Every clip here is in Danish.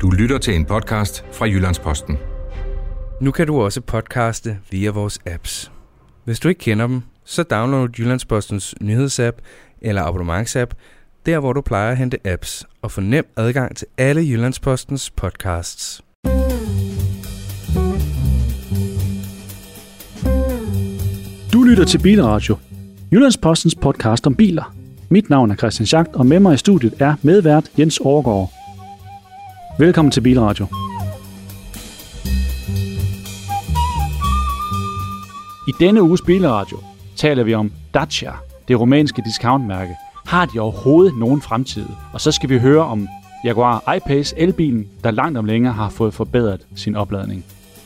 Du lytter til en podcast fra Jyllands-Posten. Nu kan du også podcaste via vores apps. Hvis du ikke kender dem, så download Jyllands-Postens nyhedsapp eller abonnementsapp, der hvor du plejer at hente apps, og få nem adgang til alle Jyllands-Postens podcasts. Du lytter til Bilradio, Jyllands-Postens podcast om biler. Mit navn er Christian Schacht, og med mig i studiet er medvært Jens Overgaard. Velkommen til Bilradio. I denne uges Bilradio taler vi om Dacia, det rumænske discountmærke. Har de overhovedet nogen fremtid? Og så skal vi høre om Jaguar I-Pace, elbilen, der langt om længe har fået forbedret sin opladning.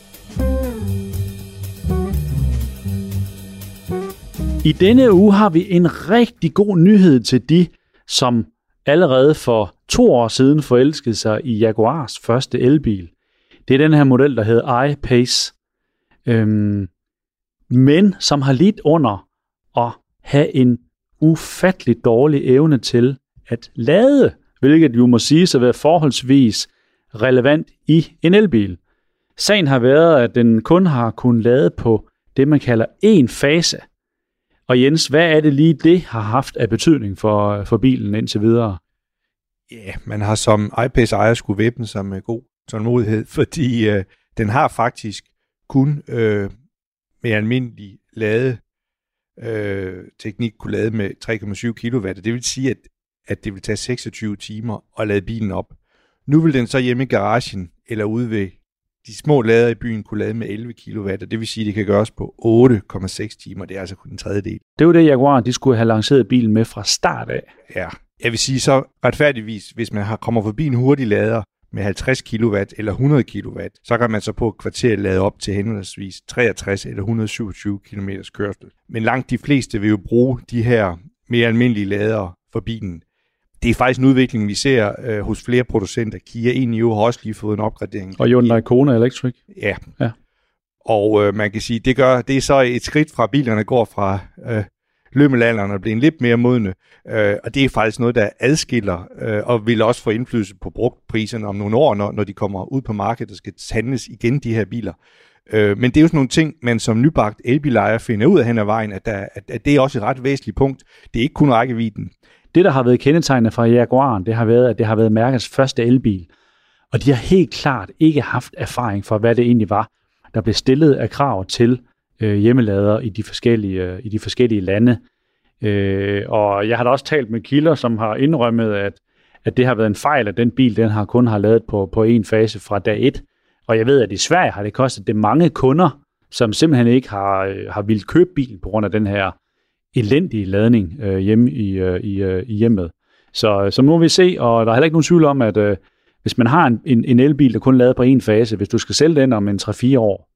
I denne uge har vi en rigtig god nyhed til de, som allerede for 2 år siden forelskede sig i Jaguars første elbil. Det er den her model, der hedder I-Pace, men som har lidt under at have en ufattelig dårlig evne til at lade, hvilket jo må siges at være forholdsvis relevant i en elbil. Sagen har været, at den kun har kunnet lade på det, man kalder én fase. Og Jens, hvad er det lige, det har haft af betydning for bilen indtil videre? Ja, man har som I-Pace ejer skulle væbne sig med god tålmodighed, fordi den har faktisk kun med almindelig teknik kunne lade med 3,7 kW. Det vil sige, at det vil tage 26 timer at lade bilen op. Nu vil den så hjemme i garagen eller ude ved de små lader i byen kunne lade med 11 kW, og det vil sige, at det kan gøres på 8,6 timer. Det er altså kun en tredjedel. Det var det, Jaguar de skulle have lanceret bilen med fra start af. Ja, jeg vil sige så retfærdigvis, hvis man kommer forbi en hurtig lader med 50 kW eller 100 kW, så kan man så på et kvarter lade op til henholdsvis 63 eller 127 km kørsel. Men langt de fleste vil jo bruge de her mere almindelige lader for bilen. Det er faktisk en udvikling, vi ser hos flere producenter. Kia Enio har også lige fået en opgradering. Og Hyundai Kona Electric. Ja. Og man kan sige, det er så et skridt fra bilerne går fra lømmelalderen og bliver lidt mere modne. Og det er faktisk noget, der adskiller og vil også få indflydelse på brugtpriserne om nogle år, når de kommer ud på markedet og skal handles igen, de her biler. Men det er jo sådan nogle ting, man som nybagt elbilejer finder ud af hen ad vejen, at det er også et ret væsentligt punkt. Det er ikke kun rækkevidden. Det, der har været kendetegnende fra Jaguaren, det har været, at det har været mærkets første elbil. Og de har helt klart ikke haft erfaring for, hvad det egentlig var, der blev stillet af krav til hjemmelader i de forskellige lande. Og jeg har da også talt med kilder, som har indrømmet, at det har været en fejl, at den bil den kun har ladet på en fase fra dag 1. Og jeg ved, at i Sverige har det kostet det mange kunder, som simpelthen ikke har vildt købe bilen på grund af den her elendige ladning hjemme i hjemmet. Så nu må vi se, og der er heller ikke nogen tvivl om, at hvis man har en elbil, der kun lader på en fase, hvis du skal sælge den om en 3-4 år,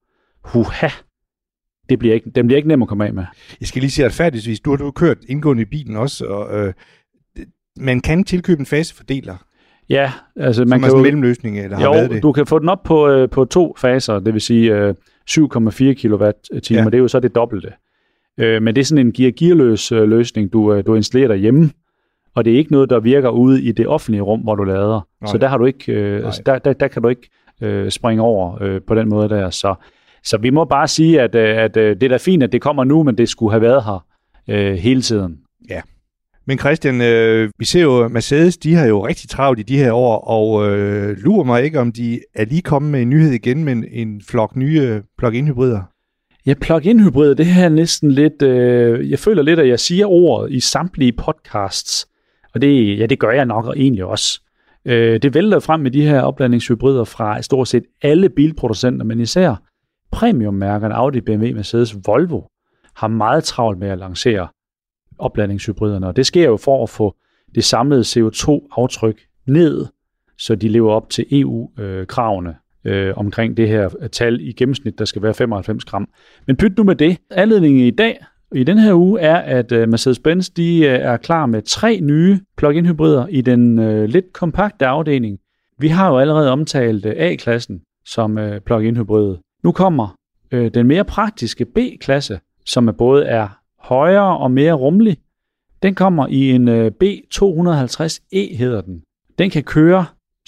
den bliver ikke nem at komme af med. Jeg skal lige sige retfærdigvis, du har kørt indgående i bilen også, og man kan tilkøbe en fasefordeler. Ja, altså man kan jo en mellemløsning, eller har været det? Du kan få den op på 2 faser, det vil sige 7,4 kWh, ja. Det er jo så det dobbelte. Men det er sådan en gearløs løsning, du installerer derhjemme, og det er ikke noget, der virker ude i det offentlige rum, hvor du lader. Nej. Så der har du ikke, der kan du ikke springe over på den måde der. Så vi må bare sige, at det er da fint, at det kommer nu, men det skulle have været her hele tiden. Ja. Men Christian, vi ser jo, Mercedes, de har jo rigtig travlt i de her år, og lurer mig ikke, om de er lige kommet med en nyhed igen med en flok nye plug-in-hybrider. Ja, plug-in-hybrider, det her er næsten lidt... jeg føler lidt, at jeg siger ordet i samtlige podcasts, og det gør jeg nok egentlig også. Det vælter frem med de her opladningshybrider fra stort set alle bilproducenter, men især premiummærkerne Audi, BMW, Mercedes, Volvo har meget travlt med at lancere opladningshybriderne, og det sker jo for at få det samlede CO2-aftryk ned, så de lever op til EU-kravene omkring det her tal i gennemsnit, der skal være 95 gram. Men pyt nu med det. Anledningen i dag, i den her uge, er, at Mercedes-Benz de er klar med 3 nye plug-in hybrider i den lidt kompakte afdeling. Vi har jo allerede omtalt A-klassen som plug-in hybrid. Nu kommer den mere praktiske B-klasse, som både er højere og mere rummelig. Den kommer i en B250E, hedder den. Den kan køre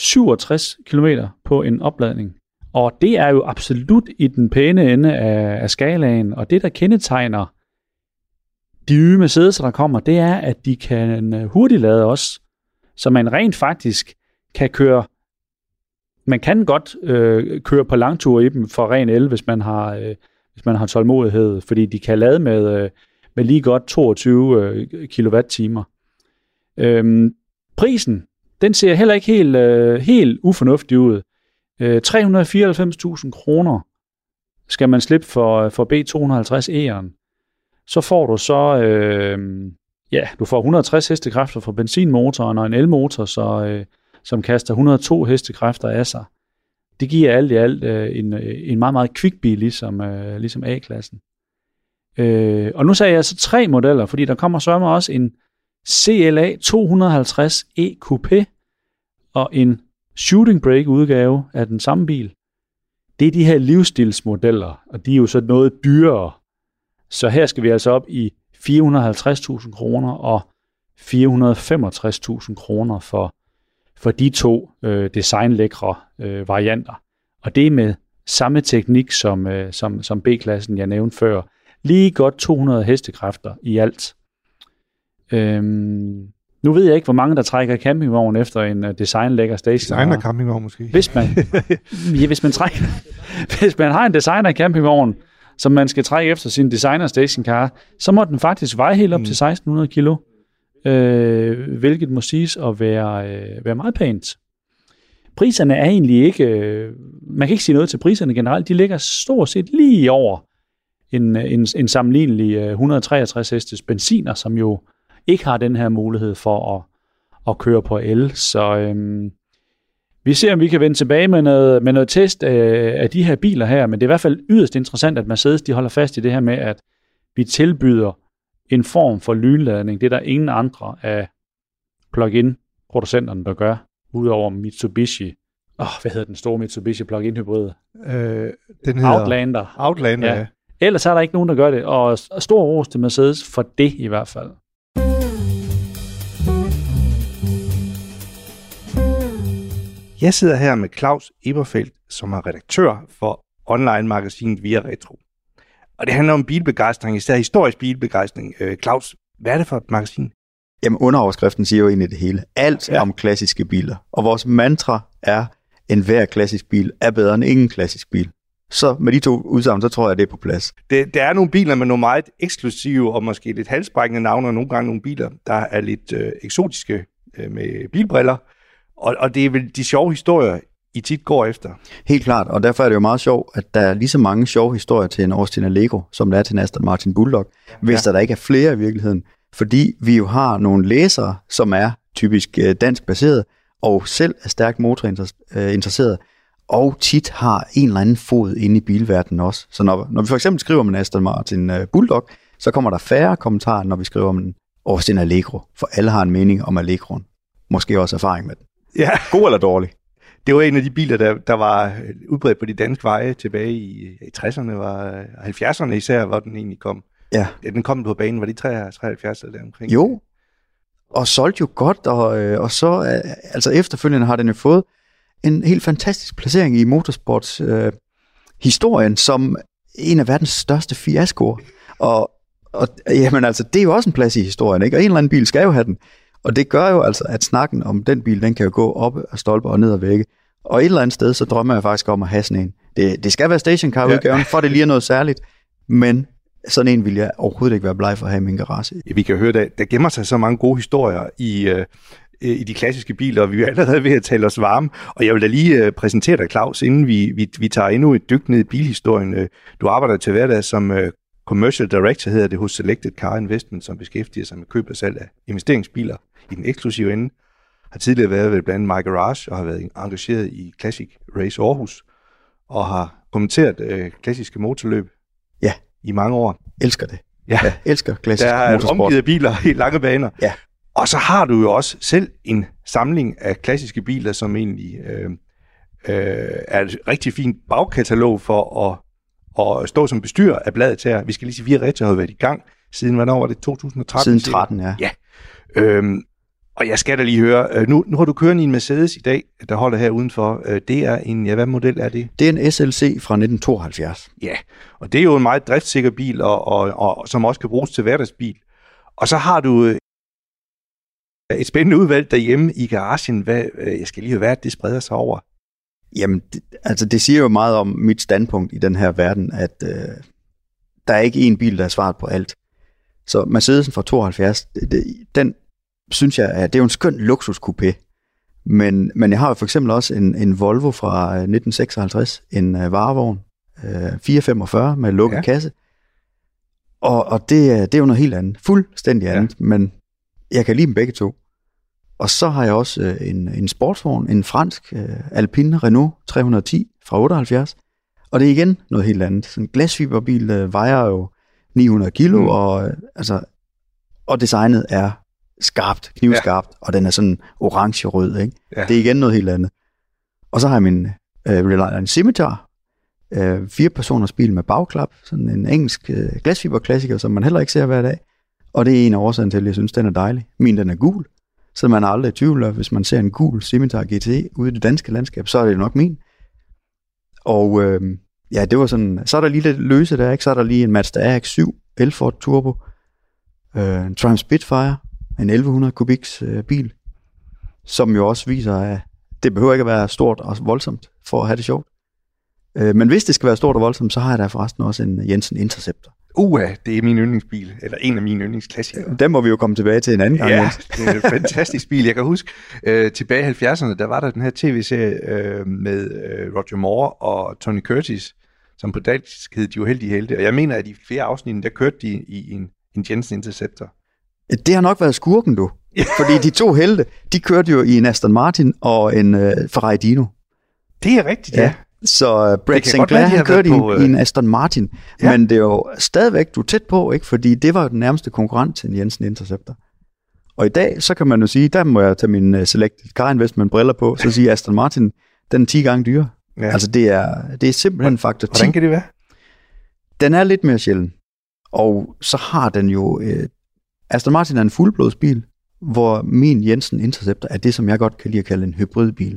67 km på en opladning. Og det er jo absolut i den pæne ende af skalaen, og det, der kendetegner de nye Mercedes'er, der kommer, det er, at de kan hurtigt lade også, så man rent faktisk kan køre. Man kan godt køre på langture i dem for ren el, hvis man har tålmodighed, fordi de kan lade med lige godt 22 kWh. Prisen, den ser heller ikke helt ufornuftig ud. 394.000 kroner skal man slippe for B250 E'eren. Så får du du får 160 hestekræfter fra benzinmotoren og en elmotor, som kaster 102 hestekræfter af sig. Det giver alt i alt en meget, meget kvik bil, ligesom A-klassen. Og nu sagde jeg altså 3 modeller, fordi der kommer så også en CLA 250 E Coupé og en shooting brake udgave af den samme bil. Det er de her livsstilsmodeller, og de er jo så noget dyrere. Så her skal vi altså op i 450.000 kroner og 465.000 kroner for de to designlækre varianter. Og det er med samme teknik som B-klassen, jeg nævnte før. Lige godt 200 hestekræfter i alt. Nu ved jeg ikke, hvor mange der trækker campingvogn efter en designlækker station. Designer campingvogn måske. Hvis man har en designer campingvogn, som man skal trække efter sin designer stationcar, så må den faktisk veje helt op til 1600 kilo, hvilket må siges at være meget pænt. Priserne er egentlig ikke, man kan ikke sige noget til priserne generelt, de ligger stort set lige over en sammenlignelig 163 hestes benziner, som jo ikke har den her mulighed for at køre på el. Så vi ser, om vi kan vende tilbage med noget test af de her biler her, men det er i hvert fald yderst interessant, at Mercedes de holder fast i det her med, at vi tilbyder en form for lynladning. Det er der ingen andre af plug-in-producenterne, der gør, udover Mitsubishi. Hvad hedder den store Mitsubishi plug-in hybrid? Den hedder Outlander, ja. Ellers er der ikke nogen, der gør det, og stor ros til Mercedes for det i hvert fald. Jeg sidder her med Claus Eberfeldt, som er redaktør for online-magasinet Via Retro. Og det handler om bilbegejstring, især historisk bilbegejstring. Claus, hvad er det for et magasin? Jamen, underoverskriften siger jo egentlig det hele. Alt om klassiske biler. Og vores mantra er, enhver klassisk bil er bedre end ingen klassisk bil. Så med de to udsagn, så tror jeg, det er på plads. Det er nogle biler med nogle meget eksklusive og måske lidt halsbrækkende navne, og nogle gange nogle biler, der er lidt eksotiske med bilbriller. Og det er vel de sjove historier, I tit går efter. Helt klart, og derfor er det jo meget sjovt, at der er lige så mange sjove historier til en Austin Allegro, som der er til en Aston Martin Bulldog, hvis der ikke er flere i virkeligheden. Fordi vi jo har nogle læsere, som er typisk dansk baseret, og selv er stærkt motorinteresseret, og tit har en eller anden fod inde i bilverdenen også. Så når vi for eksempel skriver om en Aston Martin Bulldog, så kommer der færre kommentarer, når vi skriver om en Austin Allegro, for alle har en mening om Allegroen. Måske også erfaring med den. Ja. God eller dårlig? Det var en af de biler, der var udbredt på de danske veje tilbage i 60'erne, og 70'erne især, hvor den egentlig kom. Ja. Den kom på banen, var de 73 eller deromkring? Jo, og solgte jo godt, og så altså efterfølgende har den jo fået en helt fantastisk placering i motorsports historien som en af verdens største fiaskoer. Og jamen altså, det er jo også en plads i historien, ikke? Og en eller anden bil skal jo have den. Og det gør jo altså, at snakken om den bil, den kan jo gå op og stolper og ned og vægge. Og et eller andet sted, så drømmer jeg faktisk om at have sådan en. Det skal være stationcar-udgaven, for det lige er noget særligt. Men sådan en vil jeg overhovedet ikke være bleg for at have i min garage. Vi kan høre, der gemmer sig så mange gode historier i de klassiske biler, og vi er allerede ved at tale os varme. Og jeg vil da lige præsentere dig, Claus, inden vi tager endnu et dyk ned i bilhistorien. Du arbejder til hverdag som Commercial Director, hedder det, hos Selected Car Investment, som beskæftiger sig med køb og salg af investeringsbiler i den eksklusive ende. Har tidligere været ved blandt andet My Garage og har været engageret i Classic Race Aarhus og har kommenteret klassiske motorløb i mange år. Elsker det. Ja, elsker klassisk motorsport. Der er omgivet biler i lange baner. Ja. Og så har du jo også selv en samling af klassiske biler, som egentlig er et rigtig fint bagkatalog for at stå som bestyrer af bladet her. Vi skal lige sige, Via Retro har været i gang siden, hvornår var det? 2013? Siden 13, ja. Ja. Og jeg skal da lige høre, nu har du kørt i en Mercedes i dag, der holder her udenfor. Det er en, hvad model er det? Det er en SLC fra 1972. Ja, og det er jo en meget driftssikker bil, og som også kan bruges til hverdagsbil. Og så har du et spændende udvalg derhjemme i garagen. Jeg skal lige høre, hvad det spreder sig over. Jamen, det siger jo meget om mit standpunkt i den her verden, at der er ikke én bil, der er svaret på alt. Så Mercedesen fra 72, den synes jeg, at det er jo en skøn luksuscoupé. Men jeg har jo for eksempel også en Volvo fra 1956, en varevogn, 445 med lukket kasse. Og det er jo noget helt andet, fuldstændig andet, men jeg kan lide dem begge to. Og så har jeg også en sportsvogn, en fransk Alpine Renault 310 fra 78, og det er igen noget helt andet. Sådan en glasfiberbil vejer jo 900 kilo, og designet er skarpt, knivskarpt, og den er sådan orange-rød, ikke? Ja. Det er igen noget helt andet. Og så har jeg min Reliant Scimitar, 4-personers bil med bagklap, sådan en engelsk glasfiberklassiker, som man heller ikke ser hver dag, og det er en af årsagen til, at jeg synes, den er dejlig. Min, den er gul, så man er aldrig i tvivl, at hvis man ser en gul Scimitar GT ude i det danske landskab, så er det nok min. Og det var sådan, så er der lige lidt løse der, ikke? Så er der lige en Mazda RX-7 L-Ford Turbo, en Triumph Spitfire, en 1100 kubiks bil, som jo også viser, at det behøver ikke at være stort og voldsomt for at have det sjovt. Men hvis det skal være stort og voldsomt, så har jeg da forresten også en Jensen Interceptor. Det er min yndlingsbil, eller en af mine yndlingsklassikere. Den må vi jo komme tilbage til en anden gang. Ja, det er en fantastisk bil. Jeg kan huske, tilbage i 70'erne, der var der den her tv-serie med Roger Moore og Tony Curtis, som på dansk hed De Uheldige Helte. Og jeg mener, at i flere afsnit, der kørte de i en Jensen Interceptor. Det har nok været skurken, du. Fordi de to helte, de kørte jo i en Aston Martin og en Ferrari Dino. Det er rigtigt, ja. Så Brett Sinclair, han kørte i en Aston Martin, men det er jo stadigvæk, du er tæt på, ikke? Fordi det var jo den nærmeste konkurrent til en Jensen Interceptor. Og i dag, så kan man jo sige, der må jeg tage min Selected Car Investment briller på, så sige Aston Martin, den er 10 gange dyrere. Ja. Altså det er simpelthen faktor 10. Hvordan kan det være? Den er lidt mere sjælden, og så har den jo, Aston Martin er en fuldblodsbil, hvor min Jensen Interceptor er det, som jeg godt kan lide at kalde en hybridbil.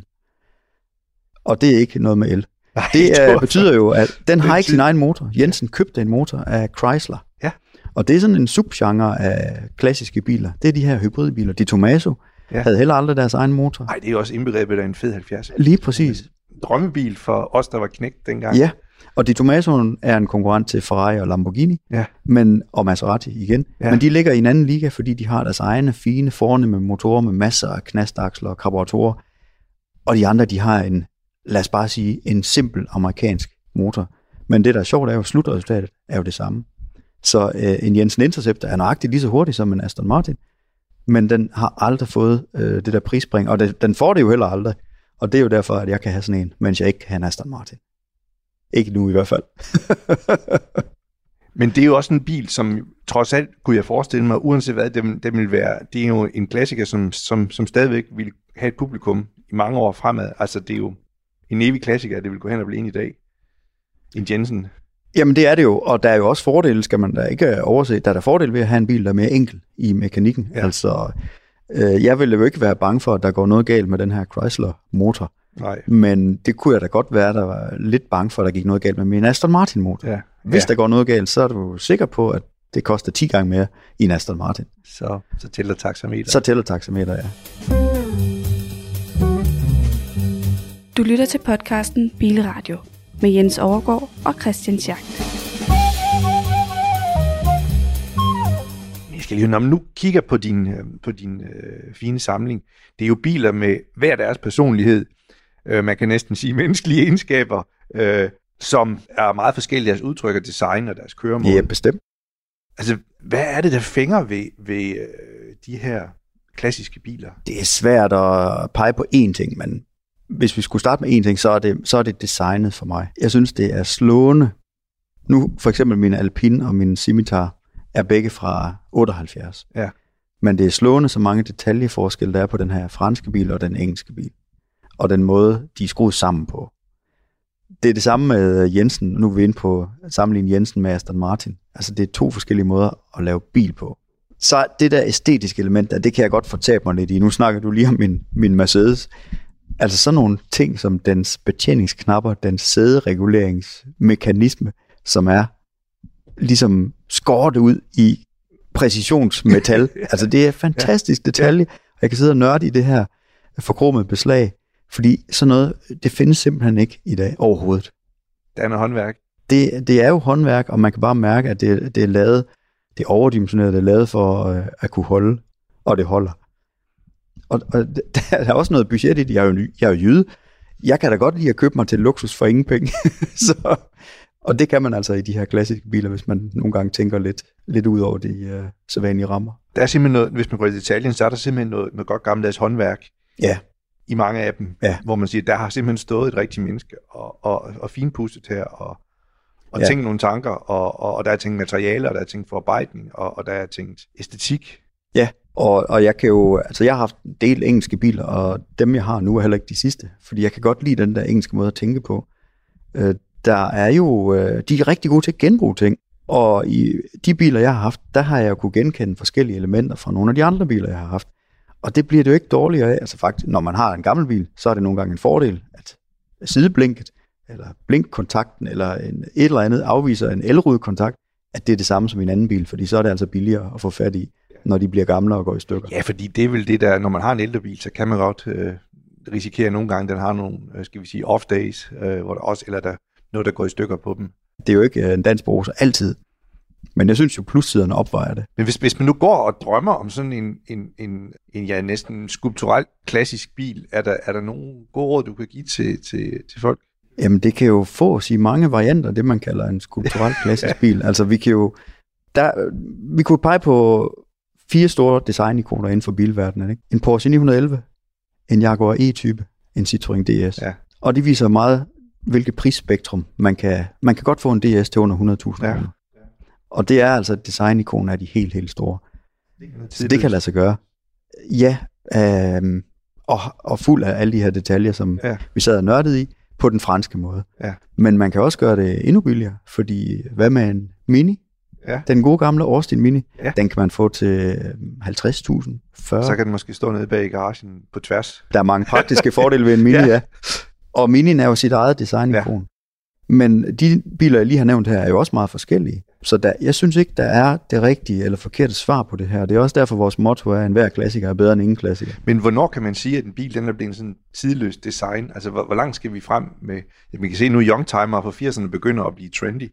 Og det er ikke noget med el. Nej, det betyder jo, at den har ikke sin egen motor. Jensen købte en motor af Chrysler. Ja. Og det er sådan en subgenre af klassiske biler. Det er de her hybridbiler. De Tomaso havde heller aldrig deres egen motor. Nej, det er også indbegrebet af en fed 70. Lige præcis. En drømmebil for os, der var knægt dengang. Ja, og de Tomasoen er en konkurrent til Ferrari og Lamborghini, og Maserati igen. Ja. Men de ligger i en anden liga, fordi de har deres egne fine, fornemme motorer med masser af knastaksler og karburatorer. Og de andre, de har en, lad os bare sige, en simpel amerikansk motor. Men det, der er sjovt, er jo, slutresultatet er jo det samme. Så en Jensen Interceptor er nøjagtigt lige så hurtig som en Aston Martin, men den har aldrig fået det der prisspring, og den får det jo heller aldrig. Og det er jo derfor, at jeg kan have sådan en, mens jeg ikke kan have en Aston Martin. Ikke nu i hvert fald. Men det er jo også en bil, som trods alt, kunne jeg forestille mig, uanset hvad det vil være, det er jo en klassiker, som stadigvæk vil have et publikum i mange år fremad. Altså det er jo en evig klassiker, det vil gå hen og blive en i dag. En Jensen. Jamen det er det jo, og der er jo også fordele, skal man da ikke overse. Der er der fordel ved at have en bil, der er mere enkel i mekanikken. Ja. Altså, jeg ville jo ikke være bange for, at der går noget galt med den her Chrysler-motor. Nej. Men det kunne jeg da godt være, der var lidt bange for, at der gik noget galt med min Aston Martin-motor. Ja. Hvis der går noget galt, så er du sikker på, at det koster 10 gange mere i en Aston Martin. Så tæller taxameter. Så tæller taxameter, ja. Du lytter til podcasten Bilradio med Jens Overgaard og Christian Schacht. Jeg skal lige, når man nu kigger på din fine samling, det er jo biler med hver deres personlighed, man kan næsten sige menneskelige egenskaber, som er meget forskellige deres udtryk og design og deres køremåde. Ja, bestemt. Altså, hvad er det, der fænger ved de her klassiske biler? Det er svært at pege på én ting, men hvis vi skulle starte med én ting, så er det designet for mig. Jeg synes, det er slående. Nu for eksempel min Alpine og min Scimitar er begge fra 78. Ja. Men det er slående, så mange detaljeforskelle der er på den her franske bil og den engelske bil. Og den måde, de er skruet sammen på. Det er det samme med Jensen. Nu er vi inde på sammenligne Jensen med Aston Martin. Altså det er 2 forskellige måder at lave bil på. Så det der æstetiske element der, det kan jeg godt fortabe mig lidt i. Nu snakker du lige om min Mercedes. Altså sådan nogle ting som dens betjeningsknapper, dens sædereguleringsmekanisme, som er ligesom skåret ud i præcisionsmetal. Altså det er fantastisk detalje. Jeg kan sidde og nørde i det her forkromede beslag, fordi sådan noget, det findes simpelthen ikke i dag overhovedet. Det er noget håndværk. Det er jo håndværk, og man kan bare mærke, at det er lavet, det er overdimensioneret, det er lavet for at kunne holde, og det holder. Og der er også noget budget i det. Jeg er jo jyde. Jeg kan da godt lide at købe mig til luksus for ingen penge. Og det kan man altså i de her klassiske biler, hvis man nogle gange tænker lidt ud over de sædvanlige rammer. Der er simpelthen noget, hvis man går i detaljen, så er der simpelthen noget godt gammeldags håndværk. Ja. I mange af dem, hvor man siger, der har simpelthen stået et rigtigt menneske og finpudset her, og tænkt nogle tanker, og der er tænkt materialer, og der er tænkt forarbejdning, og der er tænkt æstetik. Ja, og jeg kan jo, altså jeg har haft en del engelske biler, og dem jeg har nu er heller ikke de sidste, fordi jeg kan godt lide den der engelske måde at tænke på. Der er jo, de er rigtig gode til at genbruge ting, og i de biler jeg har haft, der har jeg jo kunne genkende forskellige elementer fra nogle af de andre biler jeg har haft. Og det bliver det jo ikke dårligere af. Altså faktisk, når man har en gammel bil, så er det nogle gange en fordel, at sideblinket, eller blinkkontakten, eller et eller andet afviser en elrudekontakt, at det er det samme som en anden bil, fordi så er det altså billigere at få fat i, når de bliver gamle og går i stykker. Ja, fordi det er vel det der, når man har en ældre bil, så kan man godt risikere nogle gange, den har nogle, skal vi sige, off days, hvor der også, eller der noget, der går i stykker på dem. Det er jo ikke en dansk bruger altid. Men jeg synes jo, plussiderne opvejer det. Men hvis man nu går og drømmer om sådan en næsten skulpturel klassisk bil, er der nogle gode råd, du kan give til folk? Jamen, det kan jo få os i mange varianter, det man kalder en skulpturel klassisk bil. Altså, vi kunne pege på 4 store designikoner inden for bilverdenen, ikke? En Porsche 911, en Jaguar E-type, en Citroën DS. Ja. Og de viser meget, hvilket prisspektrum man kan godt få en DS til under 100.000 kroner. Ja. Og det er altså et designikon af de helt store. Så det kan lade sig gøre. Ja, og fuld af alle de her detaljer, som vi sad og nørdede i, på den franske måde. Ja. Men man kan også gøre det endnu billigere, fordi hvad med en Mini? Ja. Den gode gamle Austin Mini, den kan man få til 50.000, 40. Så kan den måske stå nede bag i garagen på tværs. Der er mange praktiske fordele ved en Mini, ja. Og Minien er jo sit eget designikon. Ja. Men de biler, jeg lige har nævnt her, er jo også meget forskellige. Så jeg synes ikke, der er det rigtige eller forkerte svar på det her. Det er også derfor, vores motto er, at enhver klassiker er bedre end ingen klassiker. Men hvornår kan man sige, at en bil den er blevet sådan tidløs design? Altså, hvor langt skal vi frem med... Ja, man kan se nu, Youngtimer fra 80'erne begynder at blive trendy.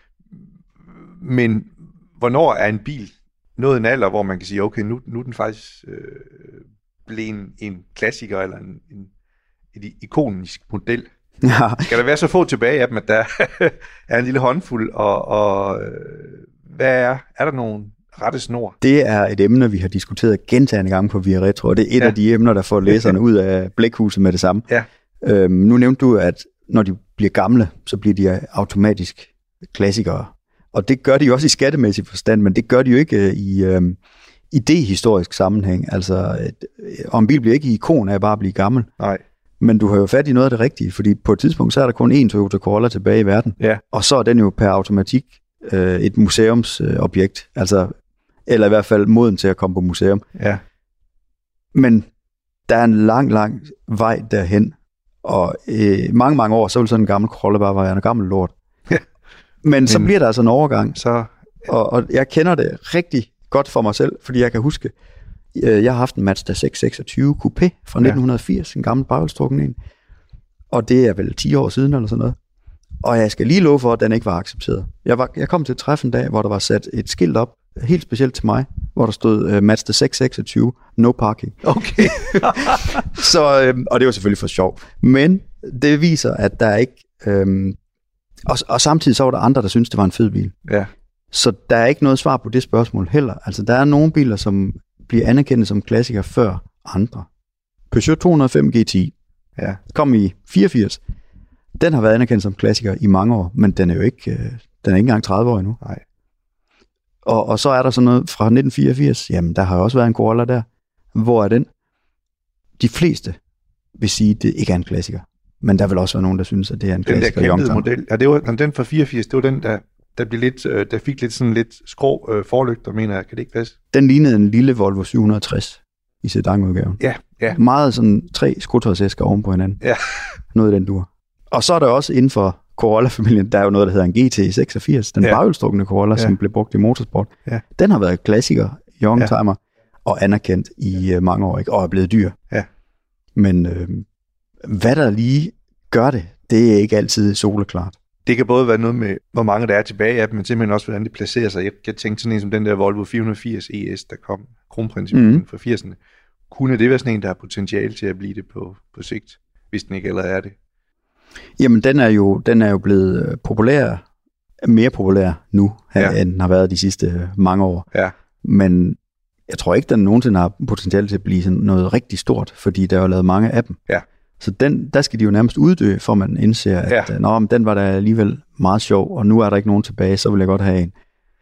Men hvornår er en bil nået en alder, hvor man kan sige, okay, nu er den faktisk blevet en klassiker eller en ikonisk model? Ja. Skal der være så få tilbage af dem, at der er en lille håndfuld, og hvad er der nogle rette snor? Det er et emne, vi har diskuteret gentagne gange på Via Retro, og det er et af de emner, der får læserne ud af blækhuset med det samme. Ja. Nu nævnte du, at når de bliver gamle, så bliver de automatisk klassikere. Og det gør de jo også i skattemæssig forstand, men det gør de jo ikke i idehistorisk sammenhæng. Altså, og en bil bliver ikke ikon af bare at blive gammel. Nej. Men du har jo fat i noget af det rigtige, fordi på et tidspunkt, så er der kun én Toyota Corolla tilbage i verden. Ja. Og så er den jo per automatik et museumsobjekt. Altså, eller i hvert fald moden til at komme på museum. Ja. Men der er en lang vej derhen. Og mange år, så vil sådan en gammel Corolla bare være en gammel lort. Ja. Men så bliver der altså en overgang. Så, og jeg kender det rigtig godt for mig selv, fordi jeg kan huske, jeg har haft en Mazda 626 Coupé fra 1980, en gammel baghjulstrukken en. Og det er vel 10 år siden eller sådan noget. Og jeg skal lige love for, at den ikke var accepteret. Jeg kom til et træf en dag, hvor der var sat et skilt op, helt specielt til mig, hvor der stod Mazda 626, no parking. Okay. Så, og det var selvfølgelig for sjov. Men det viser, at der ikke... Og samtidig så var der andre, der syntes, det var en fed bil. Ja. Så der er ikke noget svar på det spørgsmål heller. Altså, der er nogle biler, som bliver anerkendt som klassikere før andre. Peugeot 205 GTI kom i 84. Den har været anerkendt som klassiker i mange år, men den er jo ikke, den er ikke engang 30 år endnu. Nej. Og så er der sådan noget fra 1984. Jamen, der har jo også været en Corolla der. Hvor er den? De fleste vil sige, at det ikke er en klassiker. Men der vil også være nogen, der synes, at det er en klassiker. Den der model, ja, det var den fra 84, det var den, der fik lidt sådan lidt skrå forlygter, mener jeg. Kan det ikke passe? Den lignede en lille Volvo 760 i sedanudgaven. Ja. Meget sådan 3 skotøjsæsker oven på hinanden. Ja. Noget i den dur. Og så er der også inden for Corolla-familien, der er jo noget, der hedder en GT86, den baghjulstrukne Corolla, som blev brugt i motorsport. Ja. Den har været klassiker, youngtimer, og anerkendt i mange år, ikke? Og er blevet dyr. Ja. Men hvad der lige gør det, det er ikke altid soleklart. Det kan både være noget med, hvor mange der er tilbage af dem, men simpelthen også, hvordan de placerer sig. Jeg tænkte sådan en som den der Volvo 480 ES, der kom, kronprincippen fra 80'erne. Kunne det være sådan en, der har potentiale til at blive det på sigt, hvis den ikke allerede er det? Jamen, den er jo blevet mere populær nu, end den har været de sidste mange år. Ja. Men jeg tror ikke, den nogensinde har potentiale til at blive sådan noget rigtig stort, fordi der er jo lavet mange af dem. Ja. Så der skal de jo nærmest uddø, for man indser, at den var da alligevel meget sjov, og nu er der ikke nogen tilbage, så vil jeg godt have en.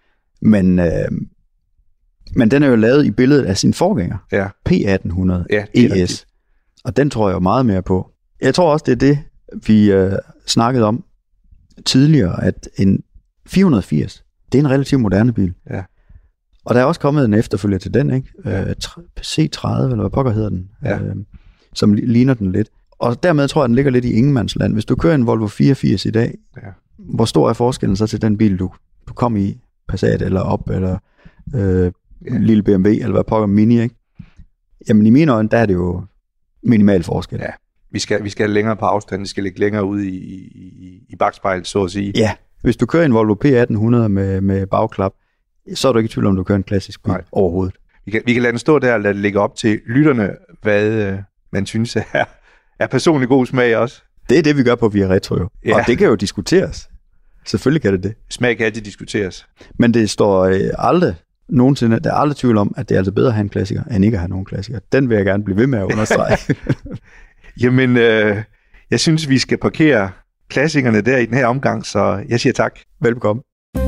Men den er jo lavet i billedet af sin forgænger, P1800 ES, og den tror jeg jo meget mere på. Jeg tror også, det er det, vi snakkede om tidligere, at en 480, det er en relativt moderne bil. Ja. Og der er også kommet en efterfølger til den, ikke? C30, eller hvad pokker hedder den, som ligner den lidt. Og dermed tror jeg, den ligger lidt i ingenmandsland. Hvis du kører en Volvo 480 i dag, hvor stor er forskellen så til den bil, du kom i, Passat eller Op, eller lille BMW, eller hvad pokker, Mini, ikke? Jamen i mine øjne, der er det jo minimal forskel. Ja. Vi skal længere på afstand, vi skal ligge længere ude i bagspejlet, så at sige. Ja, hvis du kører en Volvo P1800 med bagklap, så er du ikke i tvivl om, du kører en klassisk bil overhovedet. Vi kan lade den stå der og lade det lægge op til lytterne, hvad man synes er personlig god smag også. Det er det, vi gør på Via Retro jo. Ja. Og det kan jo diskuteres. Selvfølgelig kan det. Smag kan altid diskuteres. Men det står aldrig nogensinde, der er aldrig tvivl om, at det er altså bedre at have en klassiker, end ikke at have nogen klassiker. Den vil jeg gerne blive ved med at understrege. Jamen, jeg synes, vi skal parkere klassikerne der i den her omgang, så jeg siger tak. Velbekomme.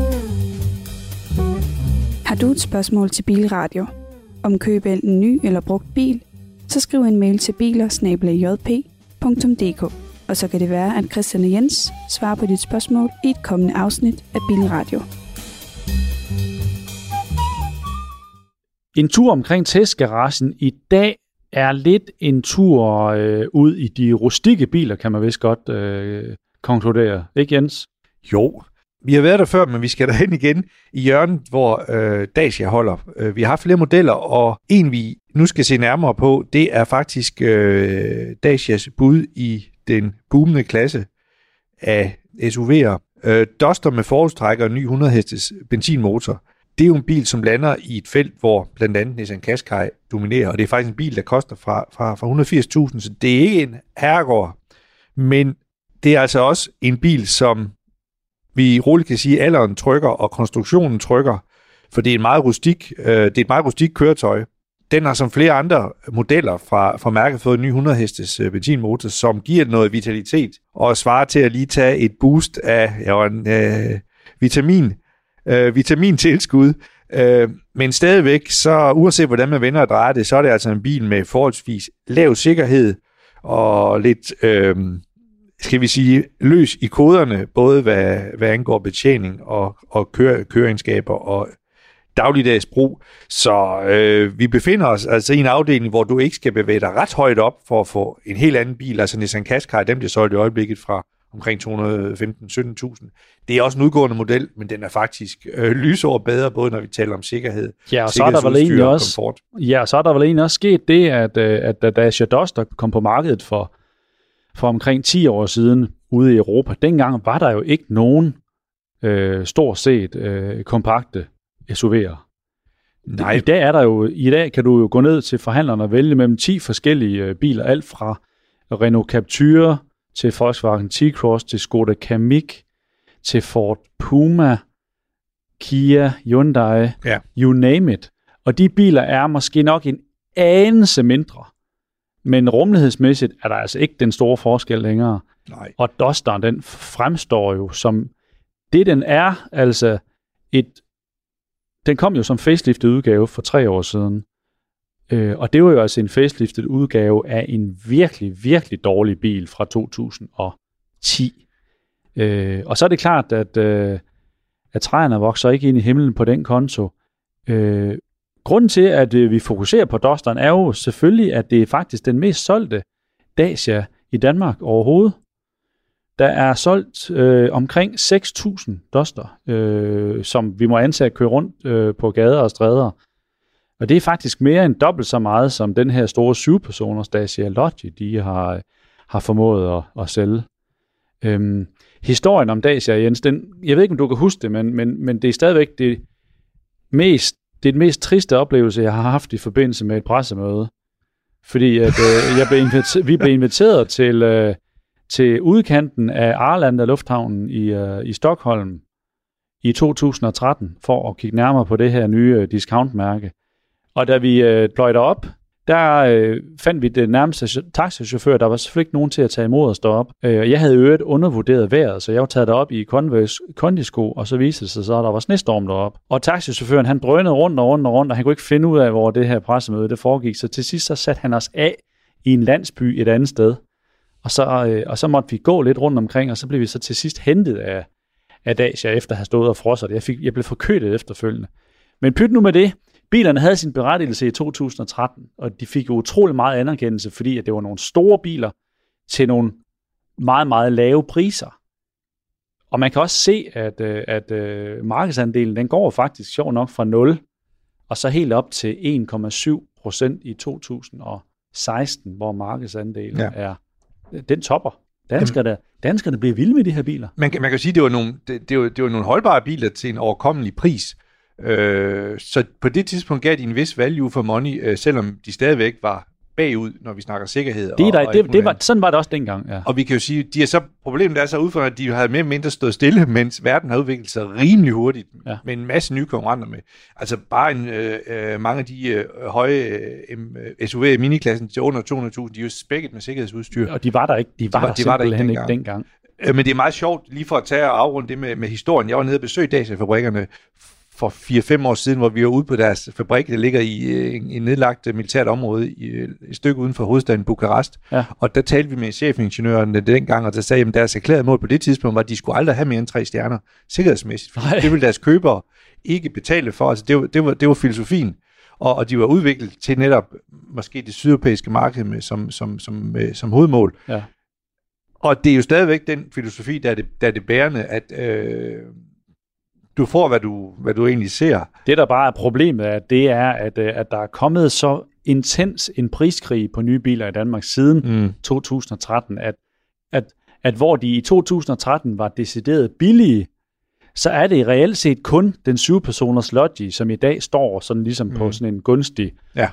Har du et spørgsmål til Bilradio om køb af en ny eller brugt bil, så skriv en mail til biler@jp.dk, og så kan det være, at Christian og Jens svarer på dit spørgsmål i et kommende afsnit af Bilradio. En tur omkring testgaragen i dag er lidt en tur ud i de rustikke biler, kan man vist godt konkludere. Ikke, Jens? Jo. Vi har været der før, men vi skal derhen igen i hjørnet, hvor Dacia holder. Vi har haft flere modeller, og en vi nu skal se nærmere på, det er faktisk Dacias bud i den boomende klasse af SUV'er. Duster med forholdstrækker og ny 100 hestes benzinmotor. Det er jo en bil, som lander i et felt, hvor blandt andet Nissan Qashqai dominerer, og det er faktisk en bil, der koster fra 180.000, så det er ikke en herregård. Men det er altså også en bil, som vi roligt kan sige, alderen trykker, og konstruktionen trykker, for det er et meget rustik køretøj. Den har som flere andre modeller fra mærket fået en ny 100 hestes benzinmotor, som giver noget vitalitet, og svarer til at lige tage et boost af vitamintilskud. Men stadigvæk, så uanset hvordan man vender og drejer det, så er det altså en bil med forholdsvis lav sikkerhed, og lidt skal vi sige, løs i koderne, både hvad angår betjening og køreegenskaber og dagligdags brug. Så vi befinder os altså i en afdeling, hvor du ikke skal bevæge dig ret højt op for at få en helt anden bil. Altså Nissan Qashqai, dem bliver solgt i øjeblikket fra omkring 215-17.000. Det er også en udgående model, men den er faktisk lysår bedre, både når vi taler om sikkerhed, og så er der vel egentlig også komfort. Ja, så er der vel egentlig også sket det, at da Dacia Duster kom på markedet for omkring 10 år siden ude i Europa, dengang var der jo ikke nogen stort set kompakte SUV'er. Nej. I dag kan du jo gå ned til forhandlerne og vælge mellem 10 forskellige biler, alt fra Renault Captur til Volkswagen T-Cross, til Skoda Kamiq, til Ford Puma, Kia, Hyundai, you name it. Og de biler er måske nok en anelse mindre, men rummelighedsmæssigt er der altså ikke den store forskel længere. Nej. Og Dusteren, den fremstår jo som det, den er, altså den kom jo som faceliftet udgave for 3 år siden. Og det var jo altså en faceliftet udgave af en virkelig, virkelig dårlig bil fra 2010. Og så er det klart, at træerne vokser ikke ind i himlen på den konto. Grunden til, at vi fokuserer på Dusteren, er jo selvfølgelig, at det er faktisk den mest solgte Dacia i Danmark overhovedet. Der er solgt omkring 6.000 Duster, som vi må antage at køre rundt på gader og stræder. Og det er faktisk mere end dobbelt så meget, som den her store 7-personers Dacia Logi, de har formået at sælge. Historien om Dacia, Jens, jeg ved ikke, om du kan huske det, men det er stadigvæk det er den mest triste oplevelse, jeg har haft i forbindelse med et pressemøde. Fordi at, vi blev inviteret til udkanten af Arlanda Lufthavnen i Stockholm i 2013 for at kigge nærmere på det her nye discountmærke. Og da vi pløjte op, der fandt vi det nærmeste taxichauffør. Der var selvfølgelig ikke nogen til at tage imod og stå op. Jeg havde øvrigt undervurderet vejret, så jeg var taget derop i kondisko, og så viste det sig så, at der var snestorm derop. Og taxichaufføren, han drønede rundt, og han kunne ikke finde ud af, hvor det her pressemøde det foregik. Så til sidst så satte han os af i en landsby et andet sted. Og så måtte vi gå lidt rundt omkring, og så blev vi så til sidst hentet af Dacia, efter at have stået og frosset. Jeg blev forkølet efterfølgende. Men pyt nu med det. Bilerne havde sin berettigelse i 2013, og de fik jo utrolig meget anerkendelse, fordi at det var nogle store biler til nogle meget, meget lave priser. Og man kan også se, at markedsandelen, den går faktisk sjovt nok fra 0, og så helt op til 1,7% i 2016, hvor markedsandelen den topper. Danskerne bliver vilde med de her biler. Man kan sige, at det var nogle holdbare biler til en overkommelig pris. Så på det tidspunkt gav de en vis value for money, selvom de stadigvæk var bagud, når vi snakker sikkerhed. Sådan var det også dengang. Ja. Og vi kan jo sige, problemet er så udfordret, at de havde mere eller mindre stået stille, mens verden har udviklet sig rimelig hurtigt, med en masse nye konkurrenter med. Altså bare mange af de høje SUV i miniklassen til under 200.000, de er jo spækket med sikkerhedsudstyr. Og de var der ikke. De var der ikke dengang. Men det er meget sjovt, lige for at tage og afrunde det med historien. Jeg var nede og besøgte Dacia-fabrikkerne for 4-5 år siden, hvor vi var ude på deres fabrik, der ligger i en nedlagt militært område et stykke uden for hovedstaden Bukarest. Ja. Og der talte vi med chefingeniøren dengang, og der sagde, at deres erklærede mål på det tidspunkt var, at de skulle aldrig have mere end 3 stjerner sikkerhedsmæssigt. Det ville deres købere ikke betale for. Altså det var filosofien. Og de var udviklet til netop måske det sydeuropæiske marked som hovedmål. Ja. Og det er jo stadigvæk den filosofi, der er det bærende, at du får, hvad du egentlig ser. Det, der bare er problemet, det er, at der er kommet så intens en priskrig på nye biler i Danmark siden 2013, at hvor de i 2013 var decideret billige, så er det reelt set kun den 7-personers Logi, som i dag står sådan ligesom på sådan en gunstig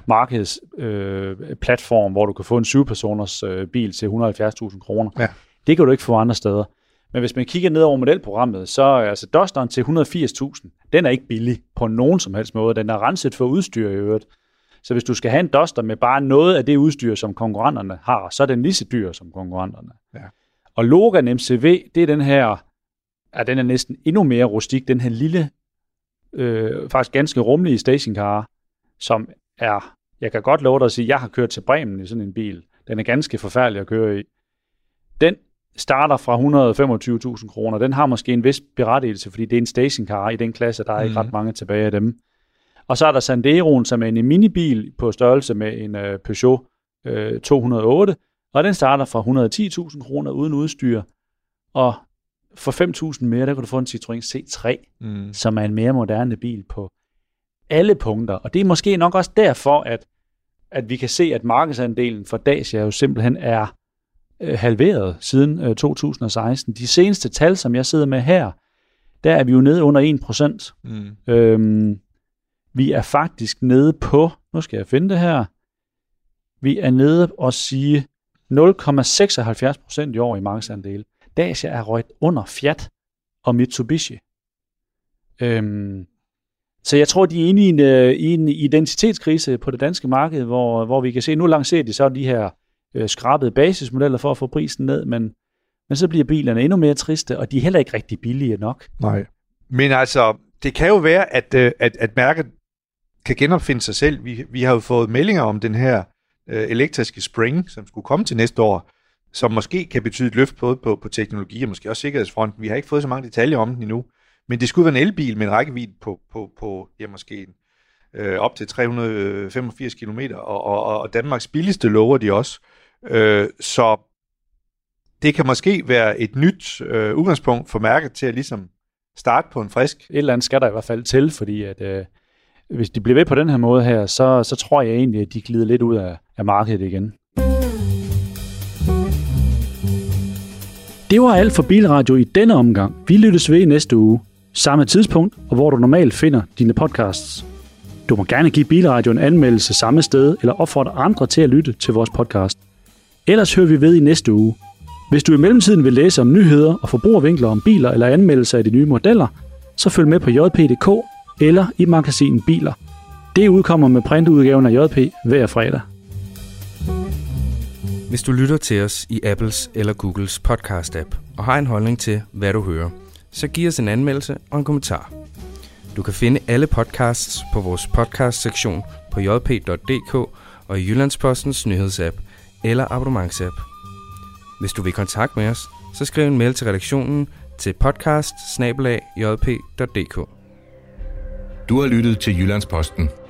markedsplatform, hvor du kan få en 7-personers bil til 170.000 kroner. Ja. Det kan du ikke få andre steder. Men hvis man kigger ned over modelprogrammet, så er altså Dusteren til 180.000. Den er ikke billig på nogen som helst måde. Den er renset for udstyr i øvrigt. Så hvis du skal have en Duster med bare noget af det udstyr, som konkurrenterne har, så er den lige så dyr som konkurrenterne. Ja. Og Logan MCV, det er den her, den er næsten endnu mere rustik. Den her lille, faktisk ganske rummelige stationcar, som er, jeg kan godt love dig at sige, jeg har kørt til Bremen i sådan en bil. Den er ganske forfærdelig at køre i. Den starter fra 125.000 kroner. Den har måske en vis berettigelse, fordi det er en stationcar i den klasse, der er ikke ret mange tilbage af dem. Og så er der Sanderoen, som er en minibil på størrelse med en Peugeot 208, og den starter fra 110.000 kroner uden udstyr. Og for 5.000 mere, der kan du få en Citroën C3, som er en mere moderne bil på alle punkter. Og det er måske nok også derfor, at vi kan se, at markedsandelen for Dacia jo simpelthen er halveret siden 2016. De seneste tal, som jeg sidder med her, der er vi jo nede under 1%. Vi er faktisk nede på, nu skal jeg finde det her, vi er nede og sige 0,76% i år i markedsandel. Dacia er røget under Fiat og Mitsubishi. Så jeg tror, de er inde i en identitetskrise på det danske marked, hvor vi kan se, nu lancerer de så de her skrabede basismodeller for at få prisen ned, men så bliver bilerne endnu mere triste, og de er heller ikke rigtig billige nok. Nej. Men altså, det kan jo være, at mærket kan genopfinde sig selv. Vi har jo fået meldinger om den her elektriske Spring, som skulle komme til næste år, som måske kan betyde et løft både på teknologi og måske også sikkerhedsfronten. Vi har ikke fået så mange detaljer om den endnu, Men det skulle være en elbil med en rækkevidde på måske op til 385 km, og Danmarks billigste lover de også. Så det kan måske være et nyt udgangspunkt for mærket til at ligesom starte på en frisk. Et eller andet skal der i hvert fald til, fordi at, hvis de bliver ved på den her måde her, så tror jeg egentlig, at de glider lidt ud af markedet igen. Det var alt for Bilradio i denne omgang. Vi lyttes ved i næste uge. Samme tidspunkt, og hvor du normalt finder dine podcasts. Du må gerne give Bilradio en anmeldelse samme sted, eller opfordre andre til at lytte til vores podcast. Ellers hører vi ved i næste uge. Hvis du i mellemtiden vil læse om nyheder og forbrugervinkler om biler eller anmeldelser af de nye modeller, så følg med på jp.dk eller i magasinet Biler. Det udkommer med printudgaven af JP hver fredag. Hvis du lytter til os i Apples eller Googles podcast-app og har en holdning til, hvad du hører, så giv os en anmeldelse og en kommentar. Du kan finde alle podcasts på vores podcast-sektion på jp.dk og i Jyllandspostens nyhedsapp eller abonnementsapp. Hvis du vil kontakte med os, så skriv en mail til redaktionen til podcast@jp.dk. Du har lyttet til Jyllandsposten.